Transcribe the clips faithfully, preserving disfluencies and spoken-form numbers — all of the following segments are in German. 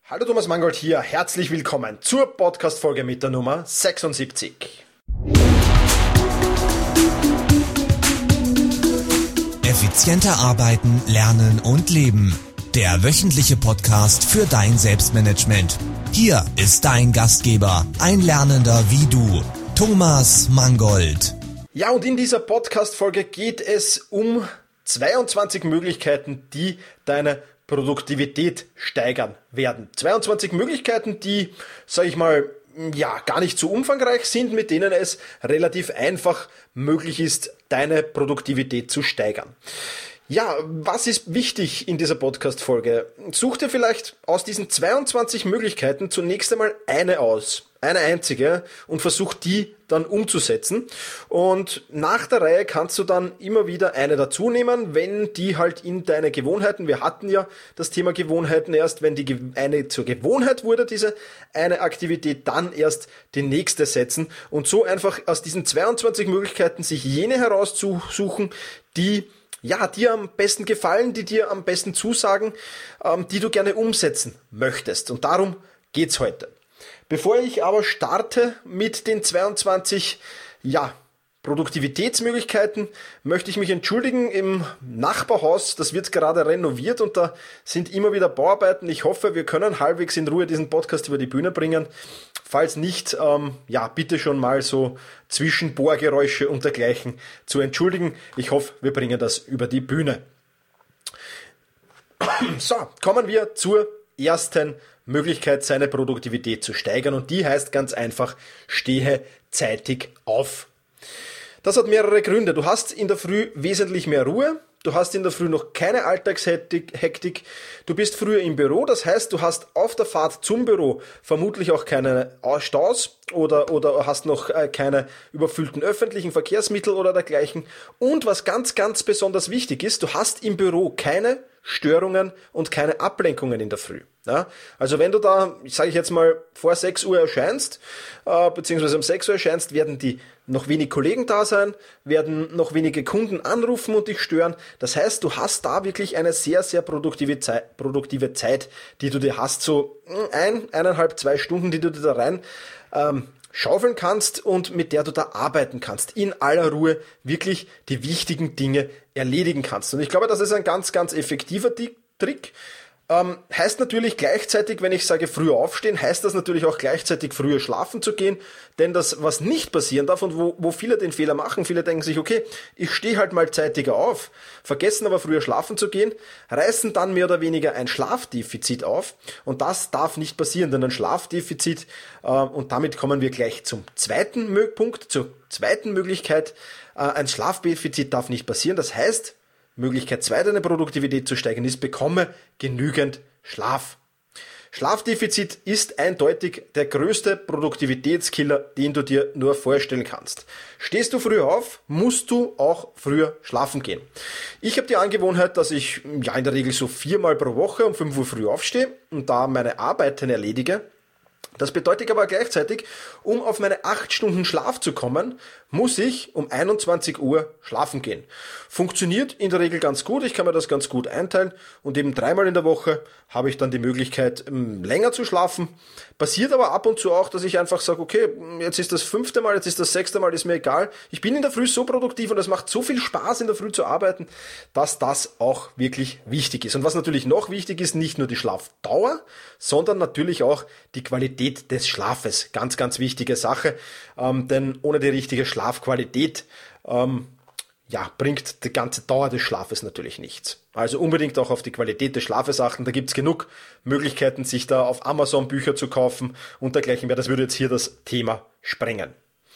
Hallo Thomas Mangold hier, herzlich willkommen zur Podcast-Folge mit der Nummer sechsundsiebzig. Effizienter arbeiten, lernen und leben. Der wöchentliche Podcast für dein Selbstmanagement. Hier ist dein Gastgeber, ein Lernender wie du, Thomas Mangold. Ja, und in dieser Podcast-Folge geht es um zweiundzwanzig Möglichkeiten, die deine Produktivität steigern werden. zweiundzwanzig Möglichkeiten, die, sage ich mal, ja, gar nicht so umfangreich sind, mit denen es relativ einfach möglich ist, deine Produktivität zu steigern. Ja, was ist wichtig in dieser Podcast-Folge? Such dir vielleicht aus diesen zweiundzwanzig Möglichkeiten zunächst einmal eine aus, eine einzige, und versuch die dann umzusetzen. Und nach der Reihe kannst du dann immer wieder eine dazu nehmen, wenn die halt in deine Gewohnheiten, wir hatten ja das Thema Gewohnheiten erst, wenn die eine zur Gewohnheit wurde, diese eine Aktivität, dann erst die nächste setzen und so einfach aus diesen zweiundzwanzig Möglichkeiten sich jene herauszusuchen, die ja, dir am besten gefallen, die dir am besten zusagen, ähm, die du gerne umsetzen möchtest. Und darum geht's heute. Bevor ich aber starte mit den zweiundzwanzig, ja, Produktivitätsmöglichkeiten, möchte ich mich entschuldigen im Nachbarhaus. Das wird gerade renoviert und da sind immer wieder Bauarbeiten. Ich hoffe, wir können halbwegs in Ruhe diesen Podcast über die Bühne bringen. Falls nicht, ähm, ja, bitte schon mal so Zwischenbohrgeräusche und dergleichen zu entschuldigen. Ich hoffe, wir bringen das über die Bühne. So, kommen wir zur ersten Möglichkeit, seine Produktivität zu steigern. Und die heißt ganz einfach, stehe zeitig auf. Das hat mehrere Gründe. Du hast in der Früh wesentlich mehr Ruhe. Du hast in der Früh noch keine Alltagshektik. Du bist früher im Büro. Das heißt, du hast auf der Fahrt zum Büro vermutlich auch keine Staus oder, oder hast noch keine überfüllten öffentlichen Verkehrsmittel oder dergleichen. Und was ganz, ganz besonders wichtig ist, du hast im Büro keine Störungen und keine Ablenkungen in der Früh. Ja, also wenn du da, sage ich jetzt mal, vor sechs Uhr erscheinst, äh, beziehungsweise um sechs Uhr erscheinst, werden die noch wenig Kollegen da sein, werden noch wenige Kunden anrufen und dich stören. Das heißt, du hast da wirklich eine sehr, sehr produktive Zeit, produktive Zeit, die du dir hast, so ein, eineinhalb, zwei Stunden, die du dir da rein ähm, schaufeln kannst und mit der du da arbeiten kannst. In aller Ruhe wirklich die wichtigen Dinge erledigen kannst. Und ich glaube, das ist ein ganz, ganz effektiver Trick. Ähm, heißt natürlich gleichzeitig, wenn ich sage früher aufstehen, heißt das natürlich auch gleichzeitig früher schlafen zu gehen, denn das, was nicht passieren darf und wo, wo viele den Fehler machen, viele denken sich, okay, ich stehe halt mal zeitiger auf, vergessen aber früher schlafen zu gehen, reißen dann mehr oder weniger ein Schlafdefizit auf und das darf nicht passieren, denn ein Schlafdefizit, äh, und damit kommen wir gleich zum zweiten Punkt, zur zweiten Möglichkeit, äh, ein Schlafdefizit darf nicht passieren, das heißt, Möglichkeit zwei, deine Produktivität zu steigern, ist, bekomme genügend Schlaf. Schlafdefizit ist eindeutig der größte Produktivitätskiller, den du dir nur vorstellen kannst. Stehst du früher auf, musst du auch früher schlafen gehen. Ich habe die Angewohnheit, dass ich ja in der Regel so viermal pro Woche um fünf Uhr früh aufstehe und da meine Arbeiten erledige. Das bedeutet aber gleichzeitig, um auf meine acht Stunden Schlaf zu kommen, muss ich um einundzwanzig Uhr schlafen gehen. Funktioniert in der Regel ganz gut, ich kann mir das ganz gut einteilen und eben dreimal in der Woche habe ich dann die Möglichkeit, länger zu schlafen. Passiert aber ab und zu auch, dass ich einfach sage, okay, jetzt ist das fünfte Mal, jetzt ist das sechste Mal, ist mir egal. Ich bin in der Früh so produktiv und es macht so viel Spaß, in der Früh zu arbeiten, dass das auch wirklich wichtig ist. Und was natürlich noch wichtig ist, nicht nur die Schlafdauer, sondern natürlich auch die Qualität des Schlafes. Ganz, ganz wichtige Sache, ähm, denn ohne die richtige Schlafqualität ähm, ja, bringt die ganze Dauer des Schlafes natürlich nichts. Also unbedingt auch auf die Qualität des Schlafes achten. Da gibt's genug Möglichkeiten, sich da auf Amazon Bücher zu kaufen und dergleichen mehr. Das würde jetzt hier das Thema sprengen.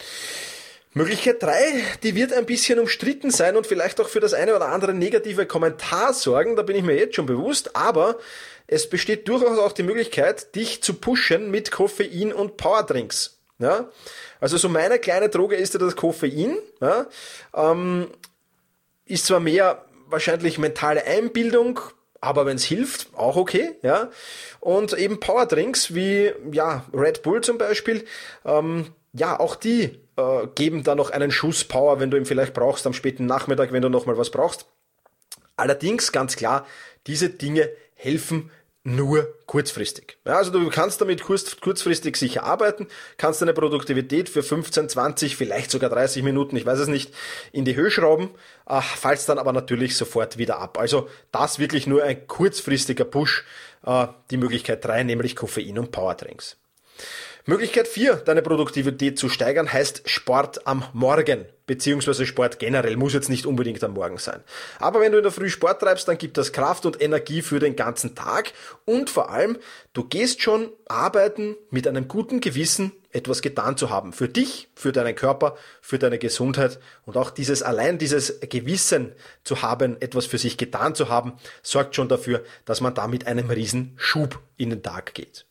Möglichkeit drei, die wird ein bisschen umstritten sein und vielleicht auch für das eine oder andere negative Kommentar sorgen. Da bin ich mir jetzt schon bewusst. Aber es besteht durchaus auch die Möglichkeit, dich zu pushen mit Koffein und Powerdrinks. Ja, also so meine kleine Droge ist ja das Koffein, ja, ähm, ist zwar mehr wahrscheinlich mentale Einbildung, aber wenn es hilft, auch okay, ja, und eben Powerdrinks wie, ja, Red Bull zum Beispiel, ähm, ja, auch die äh, geben da noch einen Schuss Power, wenn du ihn vielleicht brauchst am späten Nachmittag, wenn du nochmal was brauchst. Allerdings, ganz klar, diese Dinge helfen nur kurzfristig. Ja, also du kannst damit kurz, kurzfristig sicher arbeiten, kannst deine Produktivität für fünfzehn, zwanzig, vielleicht sogar dreißig Minuten, ich weiß es nicht, in die Höhe schrauben, äh, fallst dann aber natürlich sofort wieder ab. Also das wirklich nur ein kurzfristiger Push, äh, die Möglichkeit drei, nämlich Koffein und Powertrinks. Möglichkeit vier, deine Produktivität zu steigern, heißt Sport am Morgen, beziehungsweise Sport generell, muss jetzt nicht unbedingt am Morgen sein. Aber wenn du in der Früh Sport treibst, dann gibt das Kraft und Energie für den ganzen Tag und vor allem, du gehst schon arbeiten mit einem guten Gewissen, etwas getan zu haben. Für dich, für deinen Körper, für deine Gesundheit und auch dieses allein dieses Gewissen zu haben, etwas für sich getan zu haben, sorgt schon dafür, dass man da mit einem riesen Schub in den Tag geht.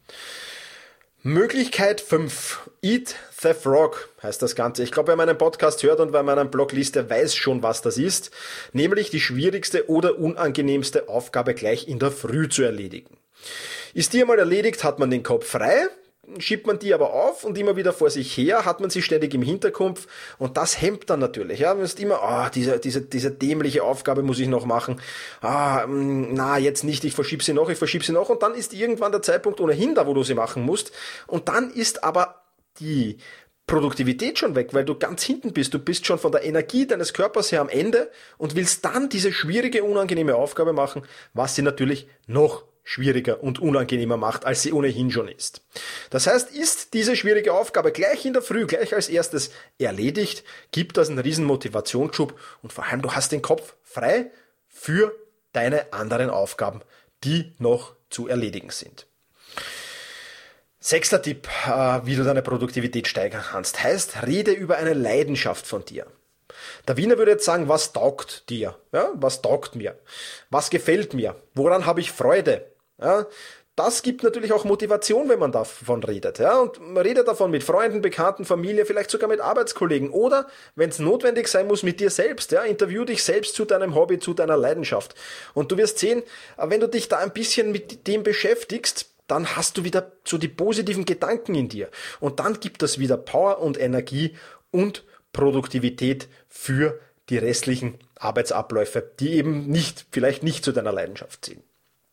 Möglichkeit fünf. Eat the Frog heißt das Ganze. Ich glaube, wer meinen Podcast hört und wer meinen Blog liest, der weiß schon, was das ist. Nämlich die schwierigste oder unangenehmste Aufgabe gleich in der Früh zu erledigen. Ist die einmal erledigt, hat man den Kopf frei. Schiebt man die aber auf und immer wieder vor sich her, hat man sie ständig im Hinterkopf und das hemmt dann natürlich. Ja, man ist immer, ah, oh, diese, diese, diese dämliche Aufgabe muss ich noch machen. Ah, na, jetzt nicht, ich verschiebe sie noch, ich verschiebe sie noch und dann ist irgendwann der Zeitpunkt ohnehin da, wo du sie machen musst und dann ist aber die Produktivität schon weg, weil du ganz hinten bist. Du bist schon von der Energie deines Körpers her am Ende und willst dann diese schwierige, unangenehme Aufgabe machen, was sie natürlich noch schwieriger und unangenehmer macht, als sie ohnehin schon ist. Das heißt, ist diese schwierige Aufgabe gleich in der Früh, gleich als erstes erledigt, gibt das einen riesen Motivationsschub und vor allem du hast den Kopf frei für deine anderen Aufgaben, die noch zu erledigen sind. Sechster Tipp, wie du deine Produktivität steigern kannst, heißt, rede über eine Leidenschaft von dir. Der Wiener würde jetzt sagen, was taugt dir? Ja, was taugt mir? Was gefällt mir? Woran habe ich Freude? Ja, das gibt natürlich auch Motivation, wenn man davon redet. Ja, und man redet davon mit Freunden, Bekannten, Familie, vielleicht sogar mit Arbeitskollegen oder, wenn es notwendig sein muss, mit dir selbst. Ja, interview dich selbst zu deinem Hobby, zu deiner Leidenschaft. Und du wirst sehen, wenn du dich da ein bisschen mit dem beschäftigst, dann hast du wieder so die positiven Gedanken in dir. Und dann gibt das wieder Power und Energie und Produktivität für die restlichen Arbeitsabläufe, die eben nicht, vielleicht nicht zu deiner Leidenschaft ziehen.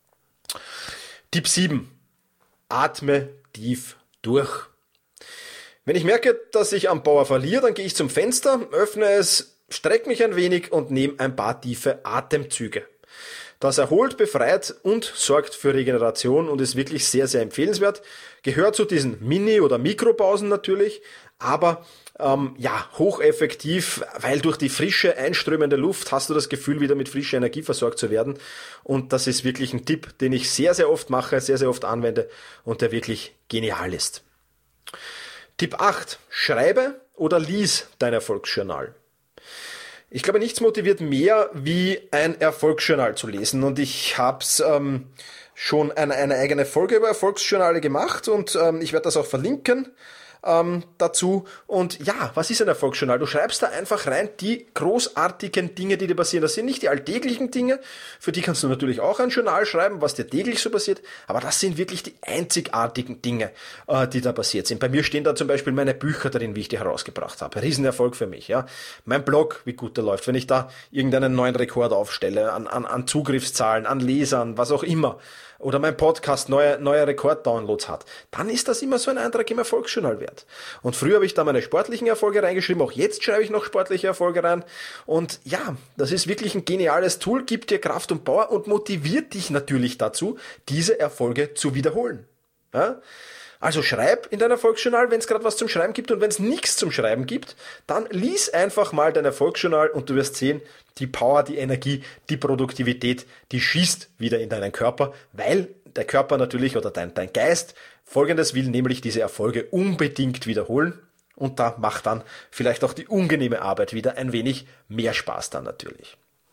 Tipp sieben. Atme tief durch. Wenn ich merke, dass ich am Power verliere, dann gehe ich zum Fenster, öffne es, strecke mich ein wenig und nehme ein paar tiefe Atemzüge. Das erholt, befreit und sorgt für Regeneration und ist wirklich sehr, sehr empfehlenswert. Gehört zu diesen Mini- oder Mikropausen natürlich, aber ähm, ja, hocheffektiv, weil durch die frische, einströmende Luft hast du das Gefühl, wieder mit frischer Energie versorgt zu werden. Und das ist wirklich ein Tipp, den ich sehr, sehr oft mache, sehr, sehr oft anwende und der wirklich genial ist. Tipp acht. Schreibe oder lies dein Erfolgsjournal. Ich glaube, nichts motiviert mehr, wie ein Erfolgsjournal zu lesen. Und ich habe es ähm, schon eine, eine eigene Folge über Erfolgsjournale gemacht und ähm, ich werde das auch verlinken ähm, dazu. Und ja, was ist ein Erfolgsjournal? Du schreibst da einfach rein die großartigen Dinge, die dir passieren. Das sind nicht die alltäglichen Dinge, für die kannst du natürlich auch ein Journal schreiben, was dir täglich so passiert, aber das sind wirklich die einzigartigen Dinge, äh, die da passiert sind. Bei mir stehen da zum Beispiel meine Bücher drin, wie ich die herausgebracht habe. Riesenerfolg für mich, ja. Mein Blog, wie gut der läuft, wenn ich da irgendeinen neuen Rekord aufstelle, an, an, an Zugriffszahlen, an Lesern, was auch immer, oder mein Podcast neue, neue Rekorddownloads hat, dann ist das immer so ein Eintrag im Erfolgsjournal wert. Und früher habe ich da meine sportlichen Erfolge reingeschrieben, auch jetzt schreibe ich noch sportliche Erfolge rein. Und ja, das ist wirklich ein geniales Tool, gibt dir Kraft und Power und motiviert dich natürlich dazu, diese Erfolge zu wiederholen. Ja? Also schreib in dein Erfolgsjournal, wenn es gerade was zum Schreiben gibt, und wenn es nichts zum Schreiben gibt, dann lies einfach mal dein Erfolgsjournal und du wirst sehen, die Power, die Energie, die Produktivität, die schießt wieder in deinen Körper, weil der Körper natürlich oder dein, dein Geist Folgendes will, nämlich diese Erfolge unbedingt wiederholen, und da macht dann vielleicht auch die unangenehme Arbeit wieder ein wenig mehr Spaß dann natürlich.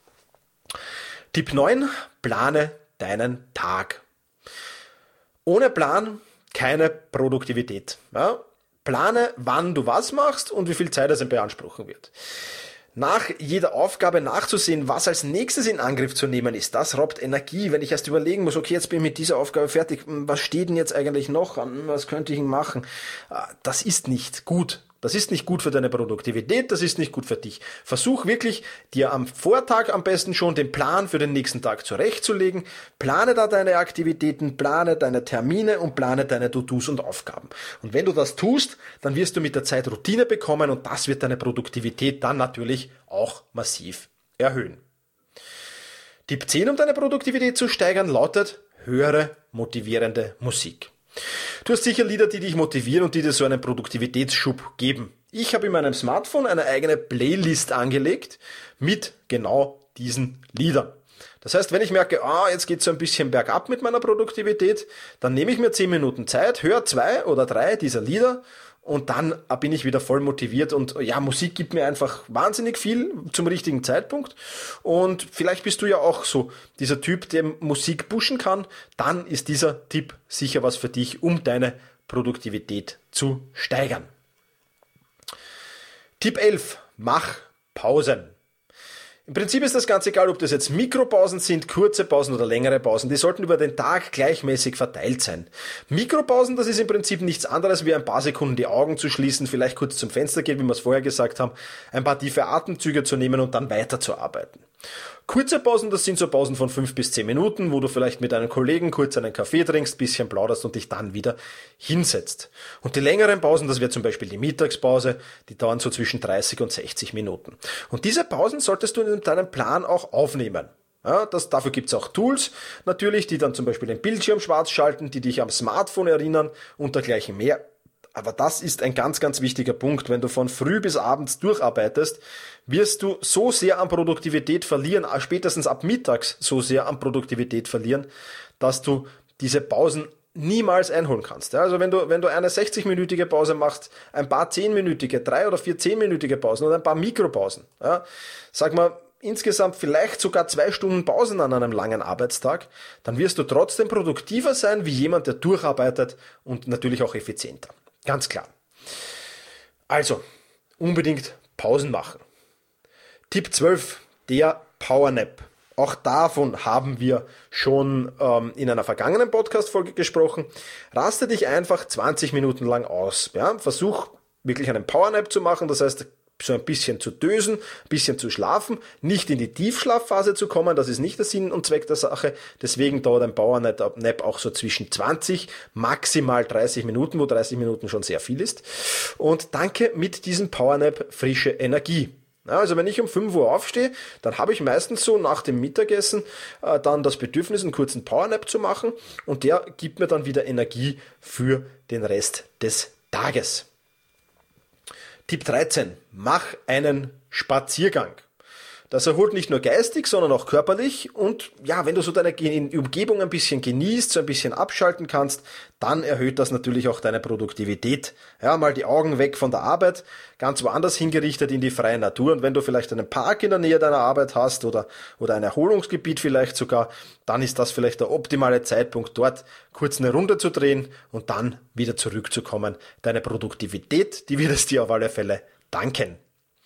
Tipp neun, plane deinen Tag. Ohne Plan keine Produktivität. Ja? Plane, wann du was machst und wie viel Zeit es beanspruchen wird. Nach jeder Aufgabe nachzusehen, was als nächstes in Angriff zu nehmen ist, das raubt Energie. Wenn ich erst überlegen muss, okay, jetzt bin ich mit dieser Aufgabe fertig, was steht denn jetzt eigentlich noch an, was könnte ich denn machen? Das ist nicht gut. Das ist nicht gut für deine Produktivität, das ist nicht gut für dich. Versuch wirklich, dir am Vortag am besten schon den Plan für den nächsten Tag zurechtzulegen. Plane da deine Aktivitäten, plane deine Termine und plane deine To-Dos und Aufgaben. Und wenn du das tust, dann wirst du mit der Zeit Routine bekommen und das wird deine Produktivität dann natürlich auch massiv erhöhen. Tipp zehn, um deine Produktivität zu steigern, lautet: höre motivierende Musik. Du hast sicher Lieder, die dich motivieren und die dir so einen Produktivitätsschub geben. Ich habe in meinem Smartphone eine eigene Playlist angelegt mit genau diesen Liedern. Das heißt, wenn ich merke, ah, jetzt geht es so ein bisschen bergab mit meiner Produktivität, dann nehme ich mir zehn Minuten Zeit, höre zwei oder drei dieser Lieder und dann bin ich wieder voll motiviert und ja, Musik gibt mir einfach wahnsinnig viel zum richtigen Zeitpunkt und vielleicht bist du ja auch so dieser Typ, der Musik pushen kann, dann ist dieser Tipp sicher was für dich, um deine Produktivität zu steigern. Tipp elf, mach Pausen. Im Prinzip ist das ganz egal, ob das jetzt Mikropausen sind, kurze Pausen oder längere Pausen. Die sollten über den Tag gleichmäßig verteilt sein. Mikropausen, das ist im Prinzip nichts anderes, wie ein paar Sekunden die Augen zu schließen, vielleicht kurz zum Fenster gehen, wie wir es vorher gesagt haben, ein paar tiefe Atemzüge zu nehmen und dann weiterzuarbeiten. Kurze Pausen, das sind so Pausen von fünf bis zehn Minuten, wo du vielleicht mit einem Kollegen kurz einen Kaffee trinkst, bisschen plauderst und dich dann wieder hinsetzt. Und die längeren Pausen, das wäre zum Beispiel die Mittagspause, die dauern so zwischen dreißig und sechzig Minuten. Und diese Pausen solltest du in deinem Plan auch aufnehmen. Ja, das, dafür gibt's auch Tools natürlich, die dann zum Beispiel den Bildschirm schwarz schalten, die dich am Smartphone erinnern und dergleichen mehr. Aber das ist ein ganz, ganz wichtiger Punkt. Wenn du von früh bis abends durcharbeitest, wirst du so sehr an Produktivität verlieren, spätestens ab mittags so sehr an Produktivität verlieren, dass du diese Pausen niemals einholen kannst. Also wenn du, wenn du eine sechzig-minütige Pause machst, ein paar zehn-minütige, drei oder vier zehn-minütige Pausen oder ein paar Mikropausen, ja, sag mal, insgesamt vielleicht sogar zwei Stunden Pausen an einem langen Arbeitstag, dann wirst du trotzdem produktiver sein wie jemand, der durcharbeitet und natürlich auch effizienter. Ganz klar. Also, unbedingt Pausen machen. Tipp zwölf, der Powernap. Auch davon haben wir schon ähm, in einer vergangenen Podcast-Folge gesprochen. Raste dich einfach zwanzig Minuten lang aus. Ja? Versuch wirklich einen Powernap zu machen, das heißt, so ein bisschen zu dösen, ein bisschen zu schlafen, nicht in die Tiefschlafphase zu kommen, das ist nicht der Sinn und Zweck der Sache, deswegen dauert ein Powernap auch so zwischen zwanzig, maximal dreißig Minuten, wo dreißig Minuten schon sehr viel ist, und danke mit diesem Powernap frische Energie. Ja, also wenn ich um fünf Uhr aufstehe, dann habe ich meistens so nach dem Mittagessen äh, dann das Bedürfnis, einen kurzen Powernap zu machen und der gibt mir dann wieder Energie für den Rest des Tages. Tipp dreizehn. Mach einen Spaziergang. Das erholt nicht nur geistig, sondern auch körperlich und ja, wenn du so deine Umgebung ein bisschen genießt, so ein bisschen abschalten kannst, dann erhöht das natürlich auch deine Produktivität. Ja, mal die Augen weg von der Arbeit, ganz woanders hingerichtet in die freie Natur und wenn du vielleicht einen Park in der Nähe deiner Arbeit hast oder, oder ein Erholungsgebiet vielleicht sogar, dann ist das vielleicht der optimale Zeitpunkt, dort kurz eine Runde zu drehen und dann wieder zurückzukommen. Deine Produktivität, die wird es dir auf alle Fälle danken.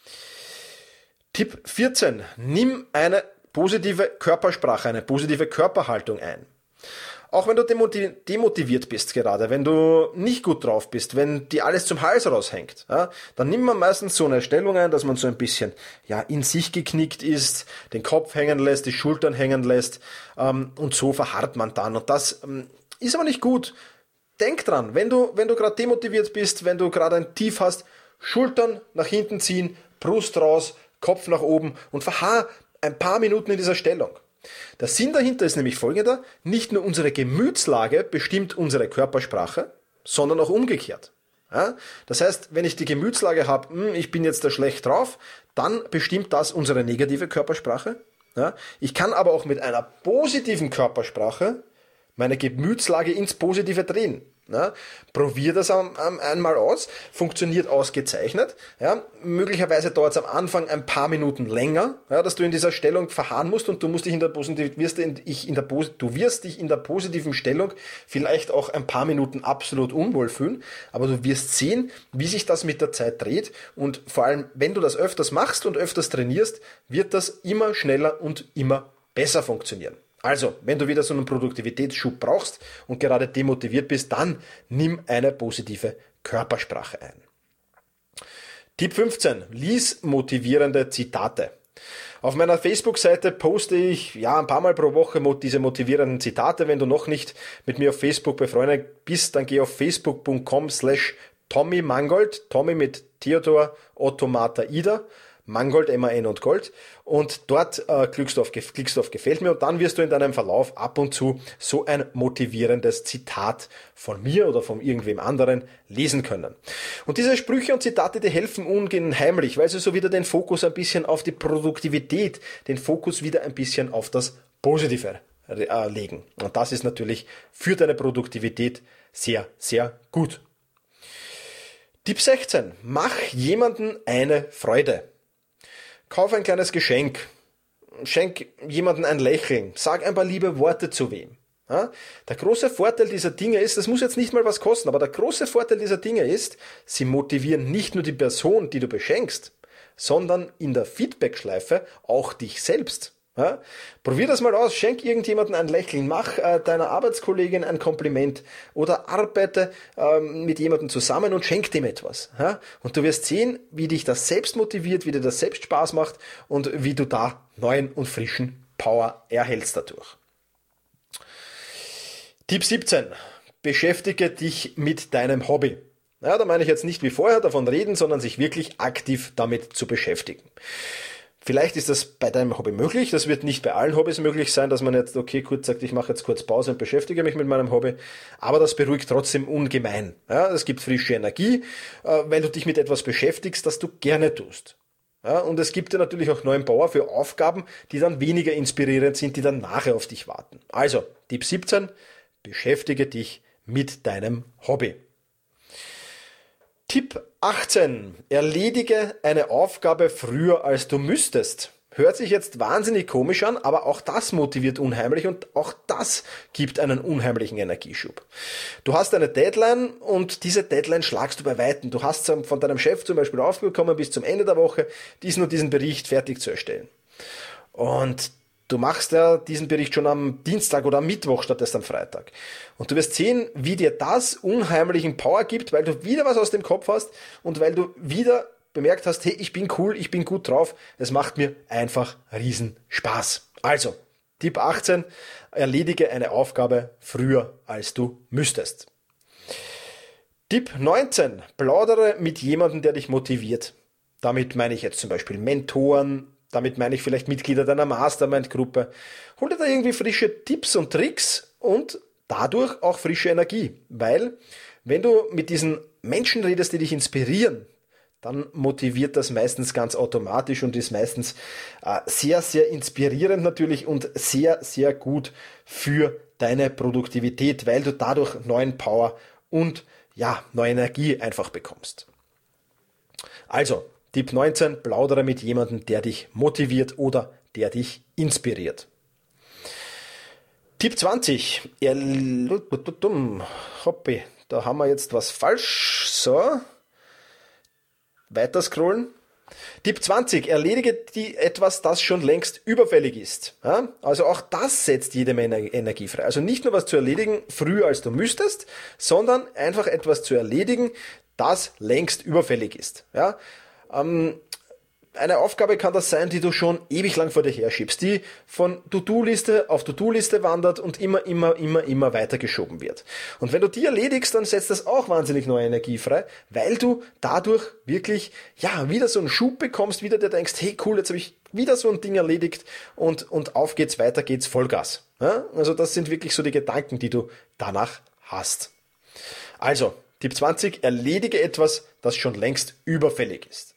Tipp vierzehn. Nimm eine positive Körpersprache, eine positive Körperhaltung ein. Auch wenn du demotiviert bist gerade, wenn du nicht gut drauf bist, wenn dir alles zum Hals raushängt, ja, dann nimmt man meistens so eine Stellung ein, dass man so ein bisschen ja, in sich geknickt ist, den Kopf hängen lässt, die Schultern hängen lässt ähm, und so verharrt man dann. Und das ähm, ist aber nicht gut. Denk dran, wenn du, wenn du gerade demotiviert bist, wenn du gerade ein Tief hast, Schultern nach hinten ziehen, Brust raus, Kopf nach oben und verharr ein paar Minuten in dieser Stellung. Der Sinn dahinter ist nämlich folgender: Nicht nur unsere Gemütslage bestimmt unsere Körpersprache, sondern auch umgekehrt. Ja? Das heißt, wenn ich die Gemütslage habe, ich bin jetzt da schlecht drauf, dann bestimmt das unsere negative Körpersprache. Ja? Ich kann aber auch mit einer positiven Körpersprache meine Gemütslage ins Positive drehen. Ja, probier das am, am, einmal aus, funktioniert ausgezeichnet. Ja, möglicherweise dauert es am Anfang ein paar Minuten länger, ja, dass du in dieser Stellung verharren musst und du musst dich in der positiv, wirst in, ich in der, du wirst dich in der positiven Stellung vielleicht auch ein paar Minuten absolut unwohl fühlen, aber du wirst sehen, wie sich das mit der Zeit dreht und vor allem, wenn du das öfters machst und öfters trainierst, wird das immer schneller und immer besser funktionieren. Also, wenn du wieder so einen Produktivitätsschub brauchst und gerade demotiviert bist, dann nimm eine positive Körpersprache ein. Tipp fünfzehn. Lies motivierende Zitate. Auf meiner Facebook-Seite poste ich ja ein paar Mal pro Woche diese motivierenden Zitate. Wenn du noch nicht mit mir auf Facebook befreundet bist, dann geh auf facebook punkt com slash Tommy Mangold, Tommy mit Theodor, Otto, Martha, Ida, Mangold, M A N und Gold, und dort äh, klickst, du auf, klickst du auf Gefällt mir und dann wirst du in deinem Verlauf ab und zu so ein motivierendes Zitat von mir oder von irgendwem anderen lesen können. Und diese Sprüche und Zitate, die helfen unheimlich, weil sie so wieder den Fokus ein bisschen auf die Produktivität, den Fokus wieder ein bisschen auf das Positive äh, legen. Und das ist natürlich für deine Produktivität sehr, sehr gut. Tipp sechzehn. Mach jemanden eine Freude. Kauf ein kleines Geschenk. Schenk jemanden ein Lächeln. Sag ein paar liebe Worte zu wem. Ja? Der große Vorteil dieser Dinge ist, das muss jetzt nicht mal was kosten, aber der große Vorteil dieser Dinge ist, sie motivieren nicht nur die Person, die du beschenkst, sondern in der Feedbackschleife auch dich selbst. Ja? Probier das mal aus, schenk irgendjemandem ein Lächeln, mach äh, deiner Arbeitskollegin ein Kompliment oder arbeite ähm, mit jemandem zusammen und schenk dem etwas. Ja? Und du wirst sehen, wie dich das selbst motiviert, wie dir das selbst Spaß macht und wie du da neuen und frischen Power erhältst dadurch. Tipp siebzehn. Beschäftige dich mit deinem Hobby. Ja, da meine ich jetzt nicht wie vorher davon reden, sondern sich wirklich aktiv damit zu beschäftigen. Vielleicht ist das bei deinem Hobby möglich, das wird nicht bei allen Hobbys möglich sein, dass man jetzt, okay, kurz sagt, ich mache jetzt kurz Pause und beschäftige mich mit meinem Hobby, aber das beruhigt trotzdem ungemein. Ja, es gibt frische Energie, weil du dich mit etwas beschäftigst, das du gerne tust. Ja, und es gibt dir natürlich auch neuen Power für Aufgaben, die dann weniger inspirierend sind, die dann nachher auf dich warten. Also, Tipp siebzehn, beschäftige dich mit deinem Hobby. Tipp achtzehn. Erledige eine Aufgabe früher, als du müsstest. Hört sich jetzt wahnsinnig komisch an, aber auch das motiviert unheimlich und auch das gibt einen unheimlichen Energieschub. Du hast eine Deadline und diese Deadline schlagst du bei Weitem. Du hast von deinem Chef zum Beispiel aufgekommen, bis zum Ende der Woche diesen und diesen Bericht fertig zu erstellen. Und du machst ja diesen Bericht schon am Dienstag oder am Mittwoch statt erst am Freitag. Und du wirst sehen, wie dir das unheimlichen Power gibt, weil du wieder was aus dem Kopf hast und weil du wieder bemerkt hast, hey, ich bin cool, ich bin gut drauf, es macht mir einfach riesen Spaß. Also, Tipp achtzehn, erledige eine Aufgabe früher, als du müsstest. Tipp neunzehn, plaudere mit jemandem, der dich motiviert. Damit meine ich jetzt zum Beispiel Mentoren, damit meine ich vielleicht Mitglieder deiner Mastermind-Gruppe. Hol dir da irgendwie frische Tipps und Tricks und dadurch auch frische Energie. Weil, wenn du mit diesen Menschen redest, die dich inspirieren, dann motiviert das meistens ganz automatisch und ist meistens äh, sehr, sehr inspirierend natürlich und sehr, sehr gut für deine Produktivität, weil du dadurch neuen Power und ja, neue Energie einfach bekommst. Also, Tipp neunzehn, plaudere mit jemandem, der dich motiviert oder der dich inspiriert. Tipp zwanzig, er, hoppi, da haben wir jetzt was falsch, so, weiter scrollen. Tipp zwanzig, erledige die etwas, das schon längst überfällig ist. Ja? Also auch das setzt jede Menge Energie frei. Also nicht nur was zu erledigen, früher als du müsstest, sondern einfach etwas zu erledigen, das längst überfällig ist. Ja? Eine Aufgabe kann das sein, die du schon ewig lang vor dir herschiebst, die von To-Do-Liste auf To-Do-Liste wandert und immer, immer, immer, immer weitergeschoben wird. Und wenn du die erledigst, dann setzt das auch wahnsinnig neue Energie frei, weil du dadurch wirklich, ja, wieder so einen Schub bekommst, wieder dir denkst, hey cool, jetzt habe ich wieder so ein Ding erledigt und, und auf geht's, weiter geht's, Vollgas. Ja? Also das sind wirklich so die Gedanken, die du danach hast. Also, Tipp zwanzig, erledige etwas, das schon längst überfällig ist.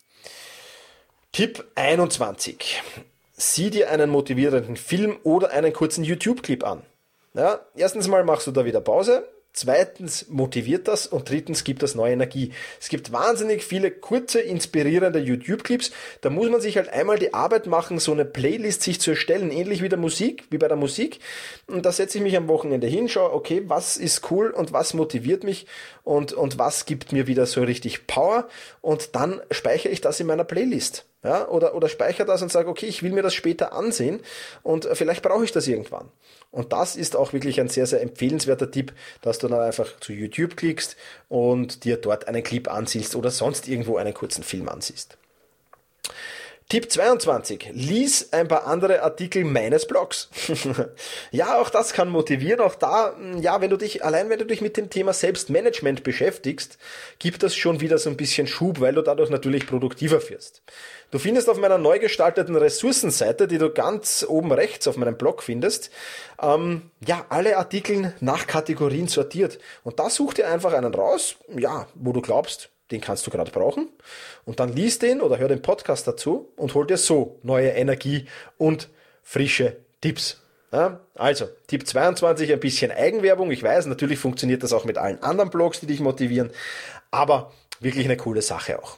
Tipp einundzwanzig. Sieh dir einen motivierenden Film oder einen kurzen YouTube-Clip an. Ja, erstens mal machst du da wieder Pause, zweitens motiviert das und drittens gibt das neue Energie. Es gibt wahnsinnig viele kurze, inspirierende YouTube-Clips. Da muss man sich halt einmal die Arbeit machen, so eine Playlist sich zu erstellen, ähnlich wie der Musik, wie bei der Musik. Und da setze ich mich am Wochenende hin, schaue, okay, was ist cool und was motiviert mich und, und was gibt mir wieder so richtig Power und dann speichere ich das in meiner Playlist. Ja, oder, oder speichere das und sage, okay, ich will mir das später ansehen und vielleicht brauche ich das irgendwann. Und das ist auch wirklich ein sehr, sehr empfehlenswerter Tipp, dass du dann einfach zu YouTube klickst und dir dort einen Clip ansiehst oder sonst irgendwo einen kurzen Film ansiehst. Tipp zweiundzwanzig. Lies ein paar andere Artikel meines Blogs. Ja, auch das kann motivieren. Auch da, ja, wenn du dich, allein wenn du dich mit dem Thema Selbstmanagement beschäftigst, gibt das schon wieder so ein bisschen Schub, weil du dadurch natürlich produktiver wirst. Du findest auf meiner neu gestalteten Ressourcenseite, die du ganz oben rechts auf meinem Blog findest, ähm, ja, alle Artikel nach Kategorien sortiert. Und da such dir einfach einen raus, ja, wo du glaubst, den kannst du gerade brauchen, und dann lies den oder hör den Podcast dazu und hol dir so neue Energie und frische Tipps. Ja, also, Tipp zweiundzwanzig, ein bisschen Eigenwerbung. Ich weiß, natürlich funktioniert das auch mit allen anderen Blogs, die dich motivieren, aber wirklich eine coole Sache auch.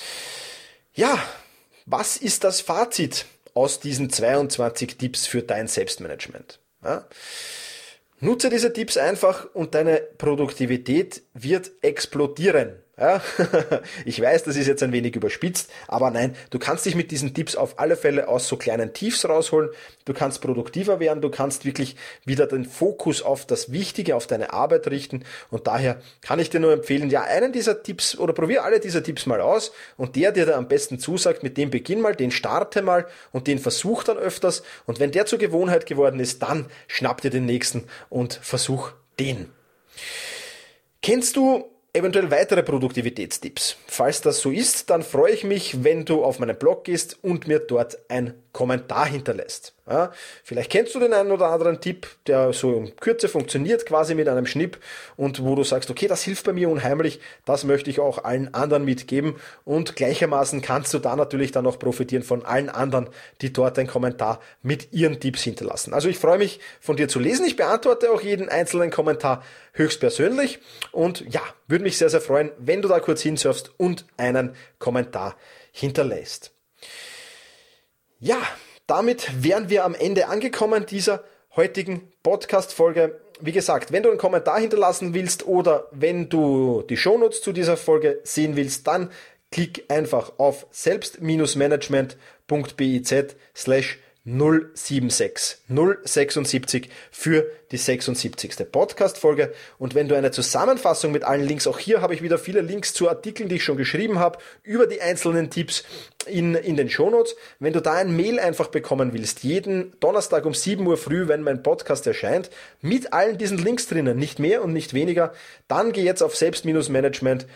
Ja, was ist das Fazit aus diesen zweiundzwanzig Tipps für dein Selbstmanagement? Ja, nutze diese Tipps einfach und deine Produktivität wird explodieren. Ja, ich weiß, das ist jetzt ein wenig überspitzt, aber nein, du kannst dich mit diesen Tipps auf alle Fälle aus so kleinen Tiefs rausholen, du kannst produktiver werden, du kannst wirklich wieder den Fokus auf das Wichtige, auf deine Arbeit richten, und daher kann ich dir nur empfehlen, ja, einen dieser Tipps oder probier alle dieser Tipps mal aus, und der, der dir am besten zusagt, mit dem beginn mal, den starte mal und den versuch dann öfters, und wenn der zur Gewohnheit geworden ist, dann schnapp dir den nächsten und versuch den. Kennst du eventuell weitere Produktivitätstipps? Falls das so ist, dann freue ich mich, wenn du auf meinen Blog gehst und mir dort einen Kommentar hinterlässt. Ja, vielleicht kennst du den einen oder anderen Tipp, der so in Kürze funktioniert, quasi mit einem Schnipp, und wo du sagst, okay, das hilft bei mir unheimlich, das möchte ich auch allen anderen mitgeben, und gleichermaßen kannst du da natürlich dann auch profitieren von allen anderen, die dort einen Kommentar mit ihren Tipps hinterlassen. Also ich freue mich, von dir zu lesen. Ich beantworte auch jeden einzelnen Kommentar höchstpersönlich, und ja, würde mich sehr, sehr freuen, wenn du da kurz hinsurfst und einen Kommentar hinterlässt. Ja, damit wären wir am Ende angekommen dieser heutigen Podcast-Folge. Wie gesagt, wenn du einen Kommentar hinterlassen willst oder wenn du die Shownotes zu dieser Folge sehen willst, dann klick einfach auf selbst-management.biz slash null sieben sechs null sechsundsiebzig für die sechsundsiebzigste Podcast-Folge. Und wenn du eine Zusammenfassung mit allen Links, auch hier habe ich wieder viele Links zu Artikeln, die ich schon geschrieben habe, über die einzelnen Tipps in, in den Shownotes. Wenn du da ein Mail einfach bekommen willst, jeden Donnerstag um sieben Uhr früh, wenn mein Podcast erscheint, mit allen diesen Links drinnen, nicht mehr und nicht weniger, dann geh jetzt auf selbst-management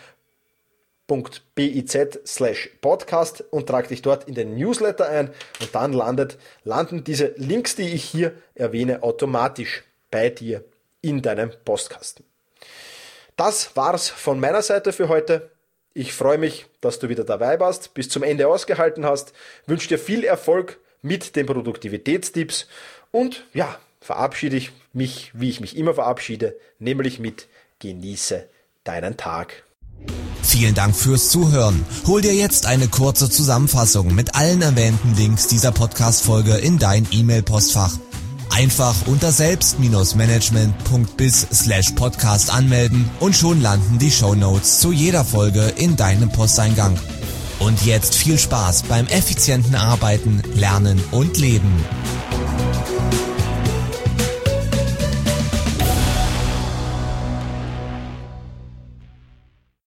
biz slash podcast und trag dich dort in den Newsletter ein, und dann landet, landen diese Links, die ich hier erwähne, automatisch bei dir in deinem Postkasten. Das war's von meiner Seite für heute. Ich freue mich, dass du wieder dabei warst, bis zum Ende ausgehalten hast, wünsche dir viel Erfolg mit den Produktivitätstipps und ja, verabschiede ich mich, wie ich mich immer verabschiede, nämlich mit genieße deinen Tag. Vielen Dank fürs Zuhören. Hol dir jetzt eine kurze Zusammenfassung mit allen erwähnten Links dieser Podcast-Folge in dein E-Mail-Postfach. Einfach unter selbst-management.biz slash podcast anmelden und schon landen die Shownotes zu jeder Folge in deinem Posteingang. Und jetzt viel Spaß beim effizienten Arbeiten, Lernen und Leben.